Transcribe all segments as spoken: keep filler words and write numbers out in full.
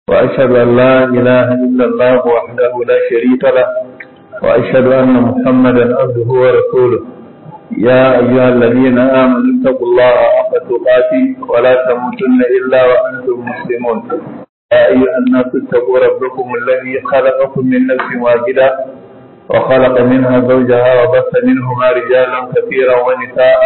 وأشهد أن لا إله إلا الله وحده لا شريك له وأشهد أن محمدا عبده ورسوله يا أيها الذين آمنوا اتقوا الله حق تقاته ولا تموتن إلا وأنتم مسلمون يا أيها الناس اتقوا ربكم الذي خلقكم من نفس واحدة وخلق منها زوجها وبث منهما رجالا كثيرا ونساء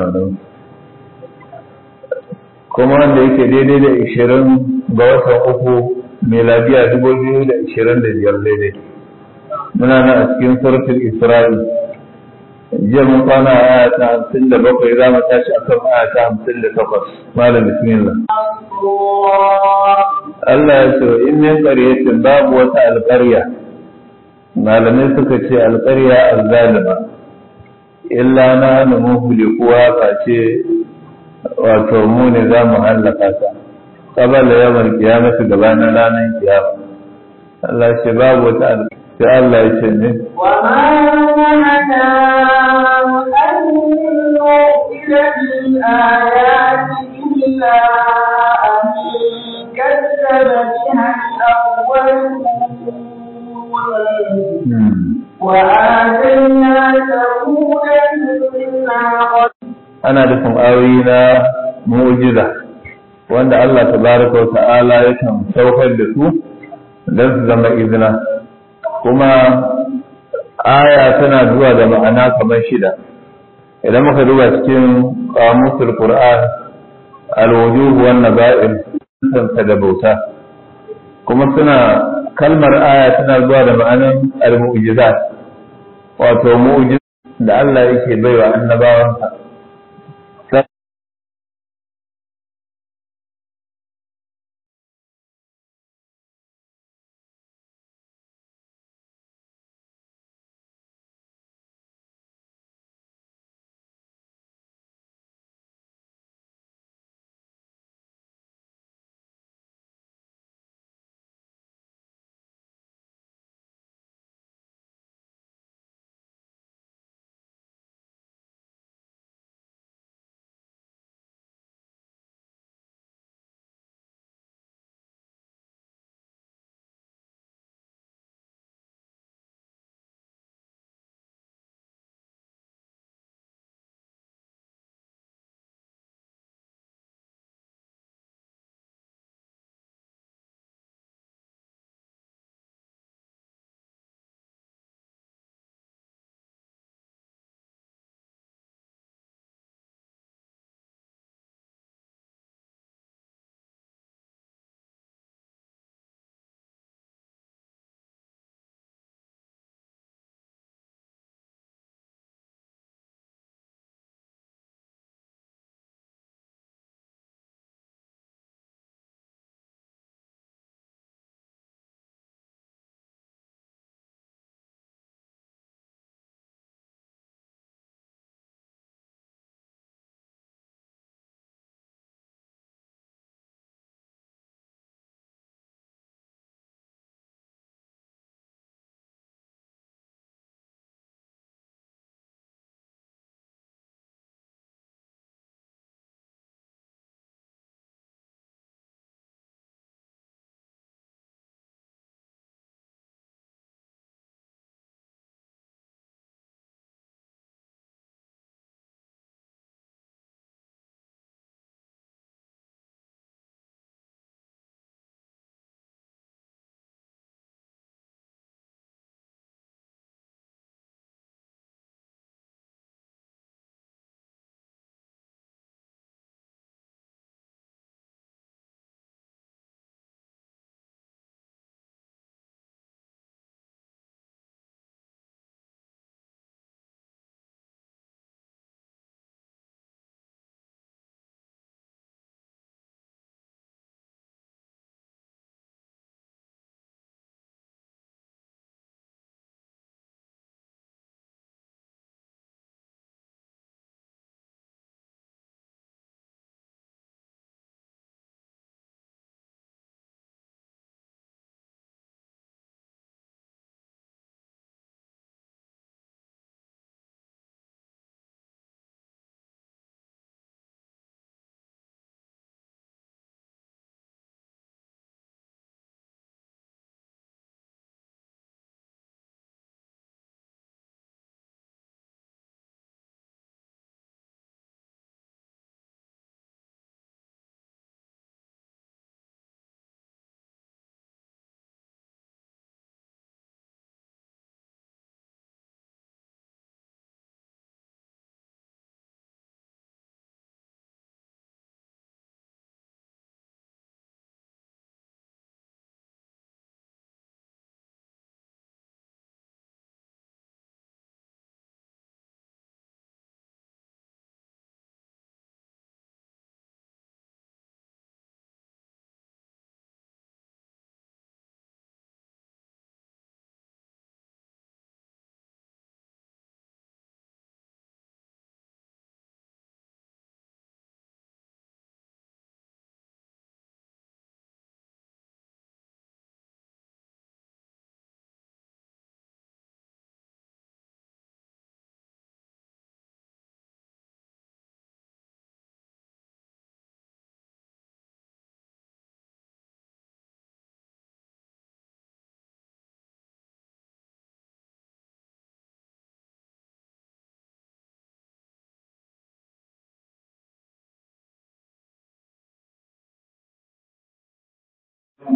kuma wanda yake daidai da ishirin ga watan uku miladiya dubu biyu da ishirin da biyar daidai muna nan a cikin suratul isra'i jiya mun kwana a aya ta hamsin da bakwai za mu tashi a kan aya ta hamsin da takwas malam bismillah Allah ya ce in min qaryatin babu wata alƙarya malamai suka ce alƙarya azzalima illa na muhlikuwa face wato mu ne za mu hallaka ta qabala yawmal qiyamati gabanin ranar kiyama Allah ce babu wata sai Allah ya ce ne wa ma nahana an nu'mina bil ayati illa an kazzaba biha al-awwalun wa atayna tawudan ana nufin ayoyi na mu'jiza wanda Allah tabaraka wa ta'ala yakan saukar da su don su zama izina kuma aya tana zuwa da ma'ana kamar shida idan muka duba cikin qamusul qur'an al-wujuh wan nabair sun da bauta kuma suna kalmar aya tana zuwa da ma'anar al-mu'jizat wato mu'jiza da Allah yake baiwa annabawansa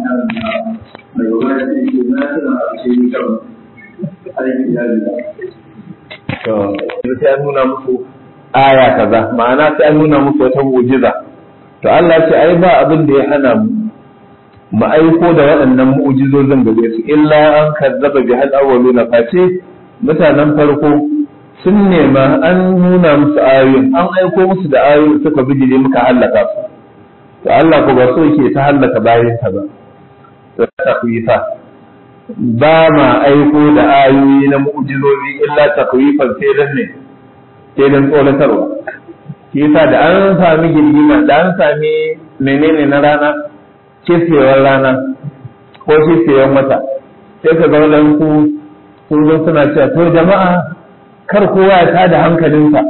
mai gwamnati ce na tana a cikin kan aiki ya riga. To, sai an nuna musu aya kaza, ma'ana sai an nuna musu wata mu'jiza. To Allah ce ai ba abin da ya hana mu mu aiko da waɗannan mu'jizozin gare su illa an kazzaba bi hal awwaluna face mutanen farko sun nema an nuna musu ayoyin an aiko musu da ayoyin suka bijire muka hallaka su. To Allah ko ba so yake ta hallaka bayan ta ba. To takwifa ba ma aiko da ayoyi na mu'jizozi illa takwifan sai dan ne sai dan tsoratarwa. Kisa da an sami girgima da an sami menene na rana kifewar rana ko kifewar wata sai ka ga wadansu sun zo suna cewa to jama'a kar kowa ya tada hankalinsa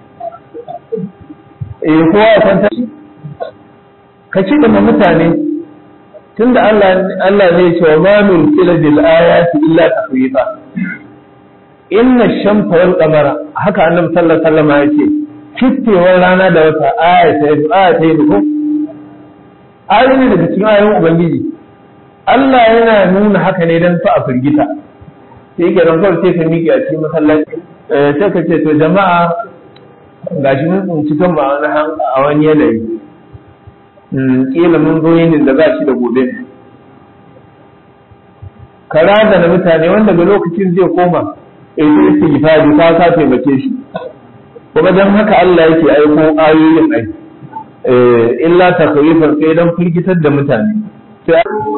eh kowa ya kwanta ka ci da mutane tunda Allah Allah ne ya ce wa ma nursilu bil ayati illa tahwifa inna ash-shamsa wal qamara haka annabi sallallahu alaihi wasallam ya ce kittewar rana da wata aya ta yi aya ta yi ko ayoyi daga cikin ayoyin ubangiji Allah yana nuna haka ne dan fa a firgita sai ke ran kawai sai ka miƙe a cikin masallaci sai ka ce to jama'a gashi mun tsinci kan ba wani a wani yanayi kila mun zo yin da za shi da gobe ne kara da na mutane wanda ga lokacin zai koma eh sai istighfari ka ka taimake shi kuma dan haka Allah yake aiko ayoyin ai eh illa takhwifan sai dan firgitar da mutane sai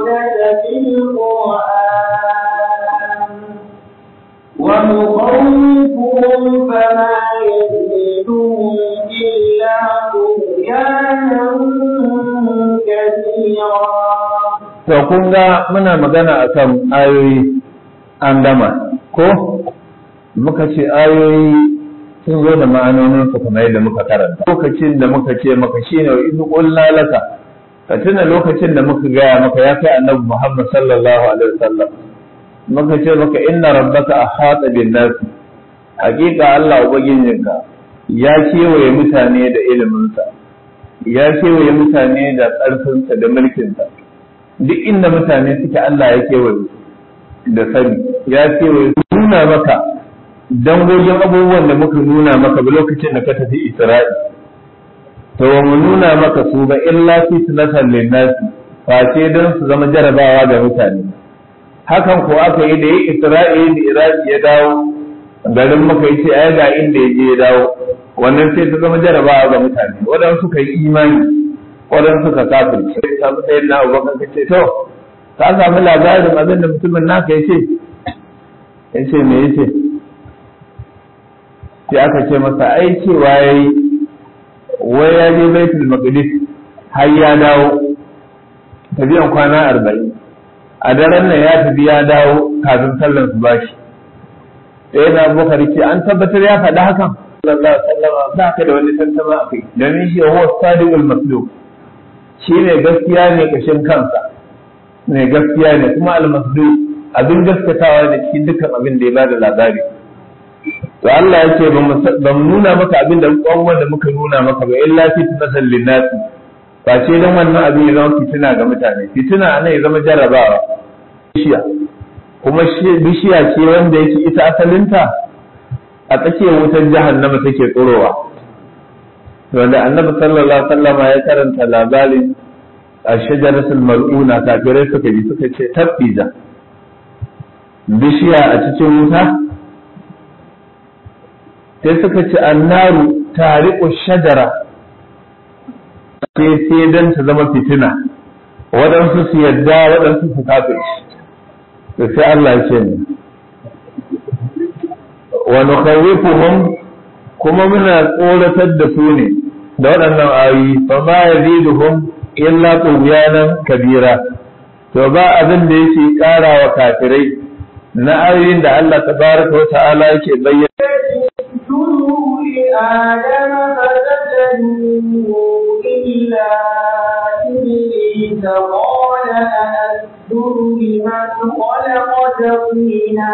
ونخوفهم فما يزيدهم إلا طغيانا كثيرا. To kun ga muna magana akan ayoyi an gama ko muka ce ayoyi sun zo da ma'anonin su kuma yadda muka karanta lokacin da muka ce maka shine wa idh qulna laka ka tuna lokacin da muka gaya maka ya kai annabi Muhammad sallallahu alaihi wasallam muka ce maka inna rabbaka ahata bin nas hakika Allah ubangijinka ya kewaye mutane da iliminsa ya kewaye mutane da ƙarfinsa da mulkinsa duk inda mutane suke Allah ya kewaye da sani ya kewaye nuna maka dangogin abubuwan da muka nuna maka ba lokacin da ka tafi Isra'i to mu nuna maka su ba illa fitnatan lin nas face dan su zama jarabawa ga mutane hakan ko aka yi da yi Isra'il da Iraki ya dawo garin maka yace ai ga inda ya je ya dawo wannan sai ta zama jarabawa ga mutane wadan suka yi imani wadan suka kafirce sai samu sai na Abubakar kace to ka samu labarin abin da mutumin naka yace yace me yace sai aka ce masa ai cewa yayi wai ya je Baitul Maqdis har ya dawo tafiyan kwana arba'in a daren nan ya tafi ya dawo kafin sallar su bashi sai na Abubakar ce an tabbatar ya faɗi hakan sallallahu alaihi wasallam ba ka da wani tantama akai domin shi huwa sadiqul masluk shi ne gaskiya ne kashin kansa ne gaskiya ne kuma al masluk abin gaskatawa ne cikin dukkan abin da ya bada labari to Allah ya ce ba mu nuna maka abin da kwan da muka nuna maka ba illa fitnatan linnas ba ce dan wannan abin ya zama fitina ga mutane fitina anan ya zama jarrabawa bishiya kuma bishiya ce wanda yake ita asalinta a tsakiyar wutar jahannama take tsorowa wanda annabi sallallahu alaihi wasallam ya karanta labarin ashjaratul mal'una kafirai suka yi suka ce tabbija bishiya a cikin wuta sai suka ce annaru tariqu shajara sai sai dan ta zama fitina waɗansu su yadda waɗansu su kafirci to sai Allah ya ce ni wa nukhawifuhum kuma muna tsoratar da su ne da waɗannan ayoyi fa ma yaziduhum illa tughyanan kabira to ba abin da yake ƙara wa kafirai na ayoyin da Allah tabaraka wa ta'ala yake bayyana آدم فسجدوا إلا إبليس قال أأسجد لمن خلقت طينا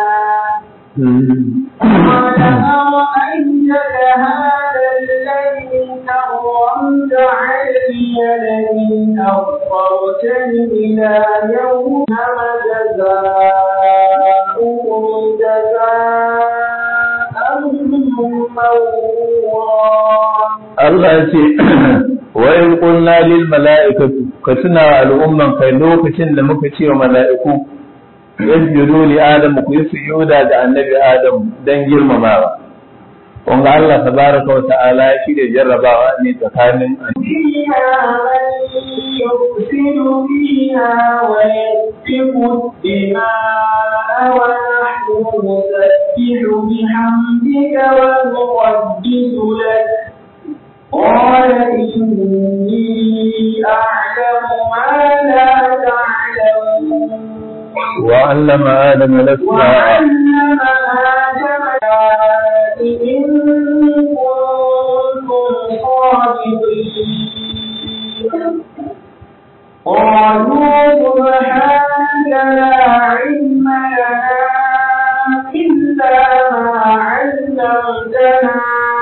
قال أرأيتك هذا الذي كرمت علي لئن أخرتني إلى يوم جزاؤهم جزاء موفورا. Allah ce wa in qulna lil mala'ikati ka tuna al'umman kai lokacin da muka ce wa mala'iku yasjudu li adam ku yi sujuda ga annabi adam dan girmamawa. Wanga Allah tabaraka wa ta'ala ya shirya jarrabawa ne tsakanin فيها من يفسد فيها ويسفك الدماء ونحن نسبح بحمدك ونقدس لك قال إني أعلم ما لا تعلمون. وعلم آدم الأسماء وعلم آدم إن كنتم صادقين قالوا سبحانك لا علم لنا إلا ما علمتنا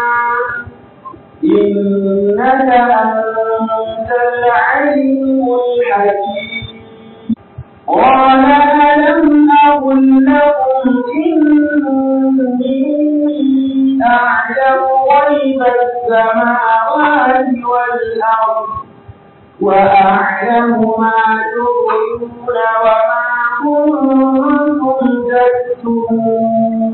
إنك أنت العليم الحكيم. قال ألم أقل لكم إني أعلم غيب السماوات والأرض وأعلم ما تبدون وما كنتم تكتمون.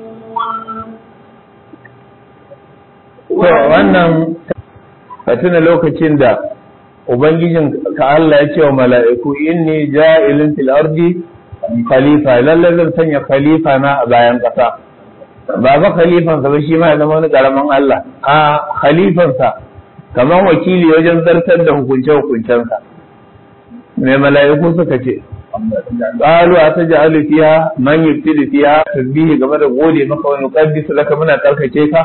wannan ka tuna lokacin da ubangijin ka Allah ya ce wa mala'iku inni ja'ilun fil ardi khalifa, lalle zan sanya khalifa na a bayan ƙasa. Ba ba khalifan sa ba shi ma ya zama wani karaman Allah, a khalifan sa kamar wakili wajen zartar da hukunce hukuncensa. Mai mala'iku suka ce qalu ataj'alu fiha man yufsidu fiha, tasbihi game da gode maka wa nuqaddisu laka, muna tsarkake ka.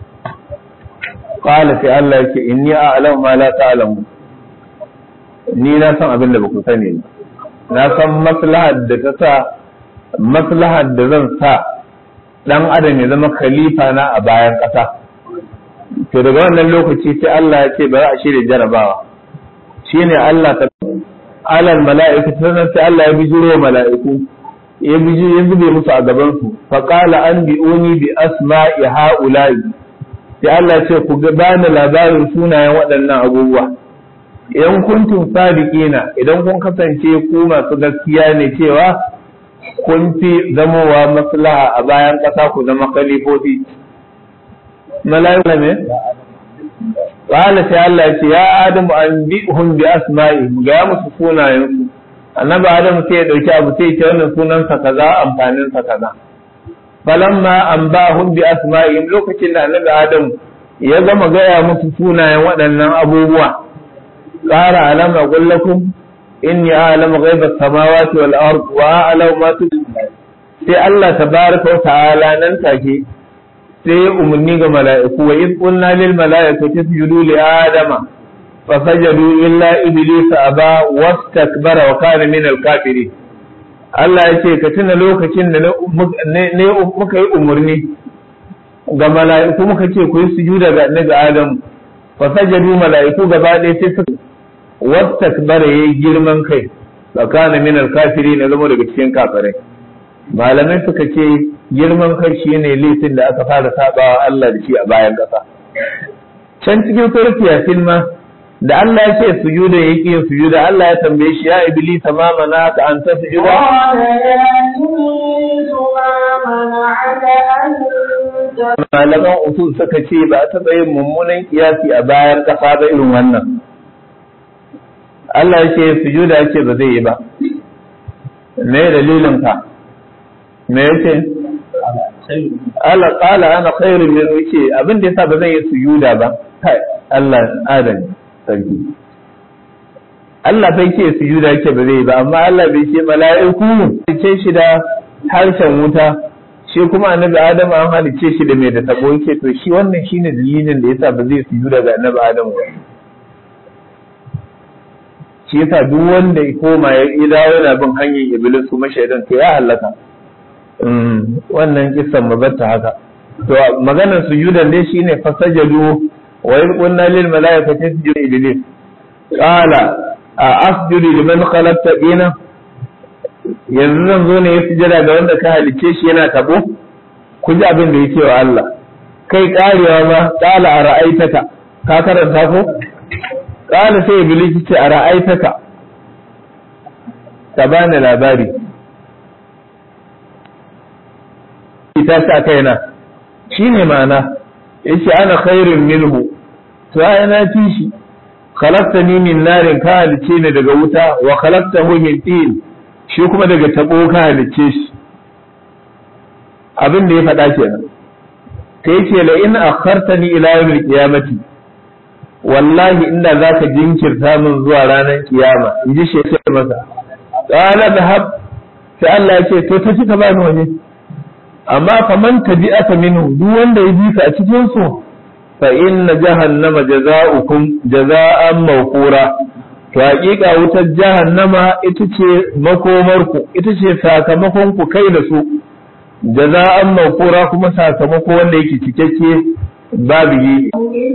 Qala sai Allah yake inni a'lamu ma la ta'lamu, ni na san abin da baku sani ba, na san maslahar da ta sa maslahar da zan sa dan adam ya zama khalifa na a bayan ƙasa. To daga wannan lokaci sai Allah ya ce bari a shirya jarabawa, shine Allah ta alal mala'ikatu, sannan sai Allah ya bijiro mala'iku, ya bijiro ya zube musu a gaban su, fa qala anbi'uni bi asma'i ha'ula'i, sai Allah ya ce ku bani labarin sunayen waɗannan abubuwa. In kuntum sadiqina, idan kun kasance ku masu gaskiya ne cewa kun fi zamowa maslaha a bayan ƙasa ku zama khalifofi. Mala'ika ne? Qala sai Allah ya ce ya Adamu anbi'hum bi asma'ihim, ga musu sunayensu. Annabi Adamu sai ya dauki abu sai ya ce wannan sunansa kaza, amfanin sa kaza. Falamma anba'hum bi asma'ihim, lokacin da Annabi Adamu ya gama gaya musu sunayen waɗannan abubuwa, qala alam aqul lakum inni a'lamu ghaiba as-samawati wal ard wa a'lamu ma tubdun. Sai Allah tabaraka wa ta'ala nan take sai umarni ga mala'iku, wa in qulna lil mala'ikati isjudu li adama fasajadu illa iblisa aba wastakbara wa kana min al-kafirin. Allah ya ce ka tuna lokacin da ne muka yi umarni ga mala'iku muka ce ku yi sujuda ga annabi Adam, fasajadu mala'iku gaba ɗaya sai suka wastakbara yayi girman kai, wa kana min al-kafirin, zama daga cikin kafirai. Malamai suka ce girman kai shine laifin da aka fara sabawa Allah da shi a bayan ƙasa. Can cikin surati Yasin ma da Allah ya ce sujuda yake yin sujuda, Allah ya tambaye shi ya iblis ma manaka an tasjuda, malaman usul suka ce ba ta yin mummunan kiyasi a bayan ƙasa ba irin wannan. Allah ya ce sujuda ya ce ba zai yi ba, me dalilin ka? Me yake? Allah qala ana khairun min, yace abin da yasa ba zan yi sujuda ba, kai Allah adani sarki. Allah bai ce sujuda yake ba zai ba, amma Allah bai ce mala'iku ce shi da harshen wuta, shi kuma annabi Adamu an halice shi da mai da tabo, yake to shi wannan shine dalilin da yasa ba zai sujuda ga annabi Adamu ba. Shi yasa duk wanda ya koma ya dawo yana bin hanyar Iblis kuma shaidan to ya halaka. Wannan kisan mabatta haka. To maganar sujudan dai shine fasajadu wa in qulna lil malaikati isjudu iblis qala a asjudu liman khalaqta dina, yanzu zan zo ne ya sujada ga wanda ka halice shi yana tabo. Ku ji abin da yake wa Allah, kai karewa ma qala ara'aitaka, ka karanta ko qala sai iblis ce ara'aitaka, ka bani labari, ita sa kaina shine ma'ana, yace ana khairun minhu, to ai na fi shi, khalaqtani min narin, ka halice ni daga wuta, wa khalaqtahu min tin, shi kuma daga tabo ka halice shi. Abin da ya faɗa kenan, ta yake la in akhartani ila yawmil qiyamati, wallahi inda zaka jinkirta min zuwa ranar kiyama, inji shi ya masa. Qala dhahab, sai Allah ya ce to tafi ka bani waje, amma faman tabi'aka minhu, duk wanda ya bi ka a cikin su, fa inna jahannama jazaa'ukum jazaa'an mawqura, to hakika wutar jahannama ita ce makomarku, ita ce sakamakon ku kai da su, jaza'an mawqura, kuma sakamako wanda yake cikakke babu yi.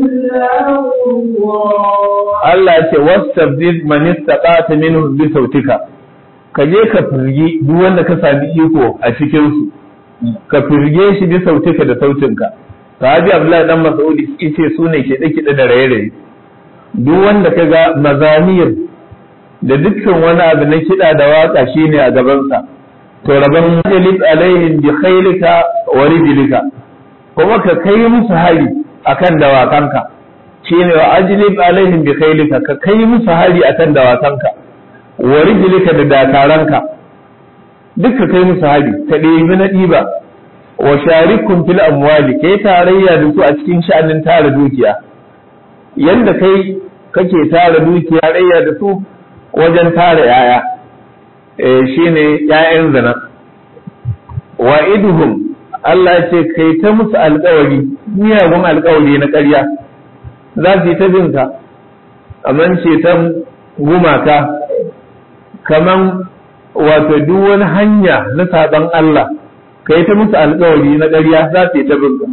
Allah ce wastabdil man istaqata minhum bi sautika, ka je ka firgi duk wanda ka sami iko a cikin su, ka firge shi bi sautika da sautinka. Sahabi Abdullahi dan Mas'ud yace su ne ke dake da raye-raye, duk wanda ka ga mazamir da dukkan wani abu na kiɗa da waka shine a gabansa, to rabban jalib alaihim bi khailika wa rijlika, kuma ka kai musu hari akan dawakanka, shine wa ajlib alaihim bi khailika, ka kai musu hari akan dawakanka, wa rijlika da dakaranka, duk ka kai musu hari, ka ɗebi na ɗiba, wa sharikum fil amwali, kai tarayya da su a cikin sha'anin tara dukiya, yanda kai kake tara dukiya tarayya da su wajen tara yaya, shine ‘ya'yan zina, wa iduhum, Allah ce kai ta musu alkawari, miyagun alkawari na ƙarya, za su yi ta binka, kaman ceton gumaka, kaman wato duk wani hanya na saban Allah, kai ta musu alkawari na ƙarya, za su yi ta binka.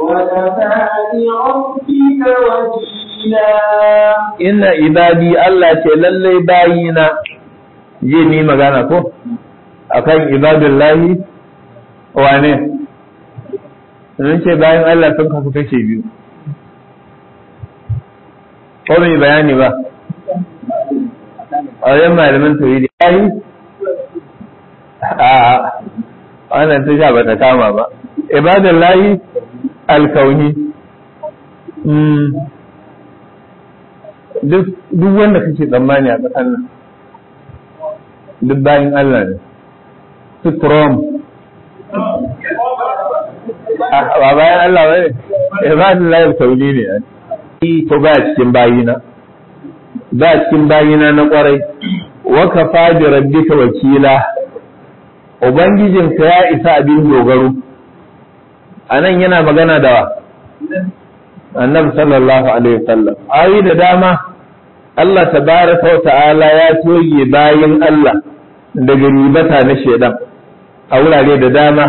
Inna ibadi, Allah ce lallai bayina, je ni magana ko akan ibadullahi wane sun ce bayan Allah sun kasu kashe biyu, ko mai bayani ba a wajen malamin tauhidi yayi a wannan ta sha ba ta kama ba. Ibadullahi alkauni, duk wanda kake tsammani a ƙasar nan duk bayan Allah ne, su Trump ba bayan Allah ba ne, ibadun layar sauli ne, to ba cikin bayina, ba cikin bayina na kwarai, waka fadi rabbika wakila, Ubangijinka ya isa abin dogaro. A nan yana magana da wa? Annabi sallallahu alaihi wasallam. Ayi da dama Allah tabaraka wa ta'ala ya toye bayin Allah daga ribata na shedan a wurare da dama.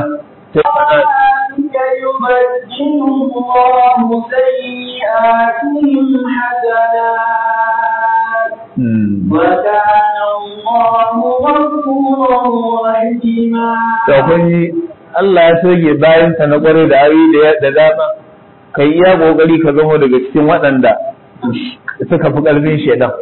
To kun yi Allah ya toge bayansa na kwarai da ayoyi da dama, kai iya kokari ka zama daga cikin waɗanda suka fi ƙarfin shedan.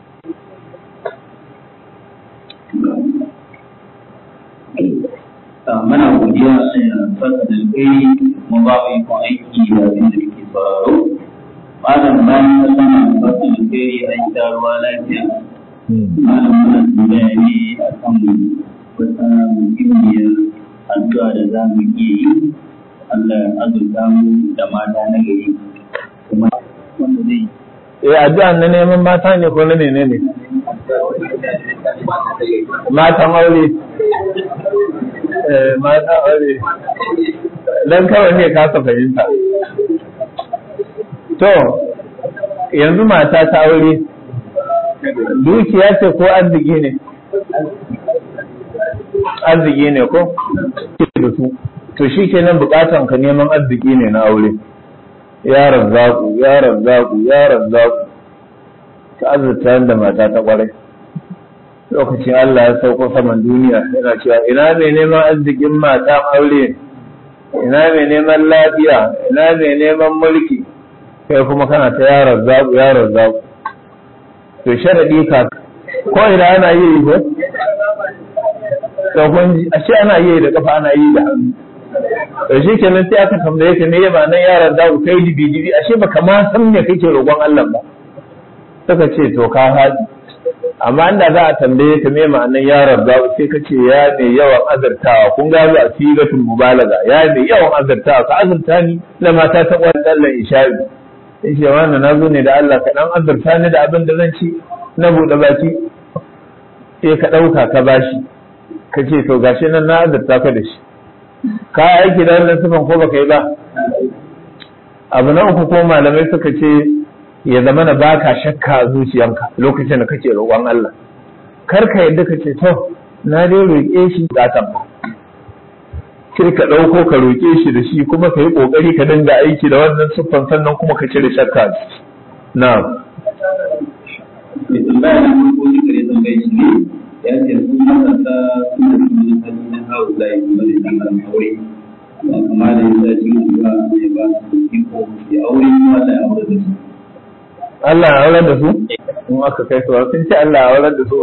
Mana godiya a fasa da kai mu ba mu ikon aiki da abin da ke faru. Malam bayan ka sama fasa da kai an sha ruwa lafiya. Malam muna tambaya ne a kan wata muhimmiyar addu'a da za mu iya yi. Allah ya azurta mu da mata na gari. Kuma wanda zai yi. Eh, addu'a na neman mata ne ko na ne ne? Matan aure. Mata aure. Dan kawai ne kasa fahimta. To, yanzu mata ta aure, dukiya ce ko arziki ne? Arziki ne ko? Da su. To shi kenan bukatan ka neman arziki ne na aure. Ya razzaku, ya razzaku, ya razzaku, ka azurta da mata ta kwarai. lokacin Allah ya sauko saman duniya yana cewa ina mai neman arzikin mata aure, ina mai neman lafiya, ina mai neman mulki, kai kuma kana ta yaron zaɓu yaron zaɓu. To sharaɗi ka ko ina ana yi ko? To kun ashe ana yi da kafa ana yi da hannu. To shi kenan sai aka tambaye ka ne ma nan yaron zaɓu kai dibi dibi ashe baka ma san me kake roƙon Allah ba. Suka ce to ka haɗi. Amma inda za a tambaye ka me ma'anar yaron zaɓu sai ka ce ya mai yawan azartawa kun gano a sigatul mubalaga ya mai yawan azartawa ka azarta ni da mata ta kwan dallan isha'i sai ce wannan na zo ne da Allah ka dan azarta ni da abin da zan ci na buɗe baki sai ka ɗauka ka bashi ka ce to gashi nan na azarta ka da shi ka aiki da wannan sifan ko baka yi ba. Abu na uku ko malamai suka ce ya zama na baka shakka a zuciyanka lokacin da kake roƙon Allah kar ka yadda ka ce to na dai roƙe shi bukatan ba kir ka ɗauko ka roƙe shi da shi kuma ka yi ƙoƙari ka dinga aiki da wannan siffan sannan kuma ka cire shakka na ya ce sun matasa suna cikin hali na hawa da yi kuma da ɗan aure ba kuma da yasa cikin addu'a ne ba su iko ya aure kuma da aure da su Allah ya aurar da su? In aka kai su sun ce Allah ya aurar da su.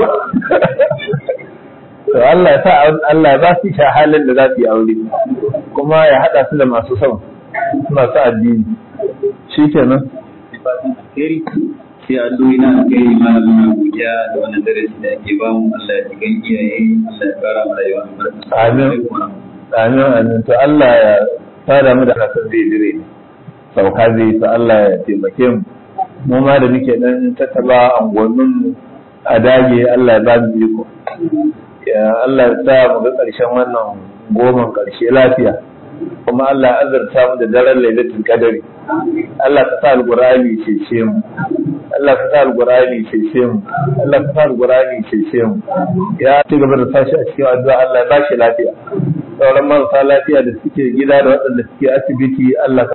To Allah ya sa Allah ya ba su sha halin da za su yi aure kuma ya haɗa su da masu son masu addini. Shi kenan. Sai addu'o'i na alkhairi malamin na godiya da wannan darasi da ake ba mu Allah ya jigan iyaye Allah ya kara mu rayuwa albarka. Amin. Amin amin to Allah ya fara mu da hasan zai dire. Sauka zai to Allah ya taimake mu. Mu ma da muke dan tattaba angonin a dage Allah ya ba mu iko ya Allah ya sa mu ga ƙarshen wannan goman ƙarshe lafiya kuma Allah ya azurta mu da daren lailatul qadari Allah ka sa alqur'ani cece mu Allah ka sa alqur'ani cece mu Allah ka sa alqur'ani cece mu ya ci gaba da sashi a cikin addu'a Allah ya ba shi lafiya sauran marasa lafiya da suke gida da waɗanda suke asibiti Allah